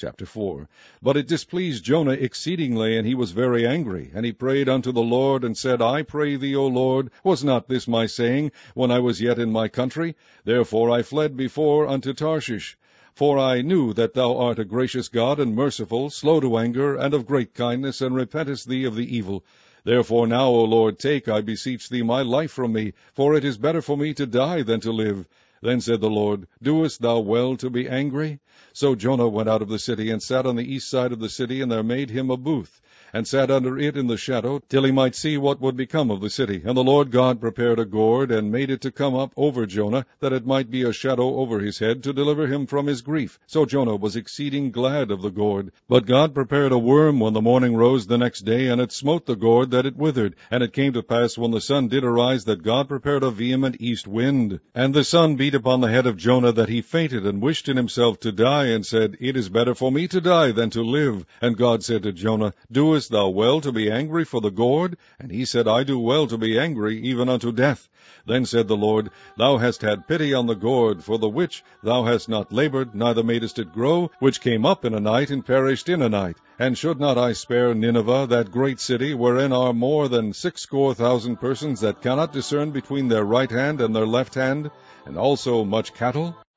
Chapter 4. But it displeased Jonah exceedingly, and he was very angry. And he prayed unto the Lord, and said, I pray thee, O Lord, was not this my saying, when I was yet in my country? Therefore I fled before unto Tarshish. For I knew that thou art a gracious God, and merciful, slow to anger, and of great kindness, and repentest thee of the evil. Therefore now, O Lord, take, I beseech thee, my life from me, for it is better for me to die than to live. Then said the Lord, Doest thou well to be angry? So Jonah went out of the city, and sat on the east side of the city, and there made him a booth, and sat under it in the shadow, till he might see what would become of the city. And the Lord God prepared a gourd, and made it to come up over Jonah, that it might be a shadow over his head, to deliver him from his grief. So Jonah was exceeding glad of the gourd. But God prepared a worm when the morning rose the next day, and it smote the gourd, that it withered. And it came to pass, when the sun did arise, that God prepared a vehement east wind. And the sun beat upon the head of Jonah, that he fainted, and wished in himself to die, and said, It is better for me to die than to live. And God said to Jonah, Doest thou well to be angry for the gourd? And he said, I do well to be angry, even unto death. Then said the Lord, Thou hast had pity on the gourd, for the which thou hast not labored, neither madest it grow, which came up in a night, and perished in a night. And should not I spare Nineveh, that great city, wherein are more than 60,000 persons that cannot discern between their right hand and their left hand, and also much cattle?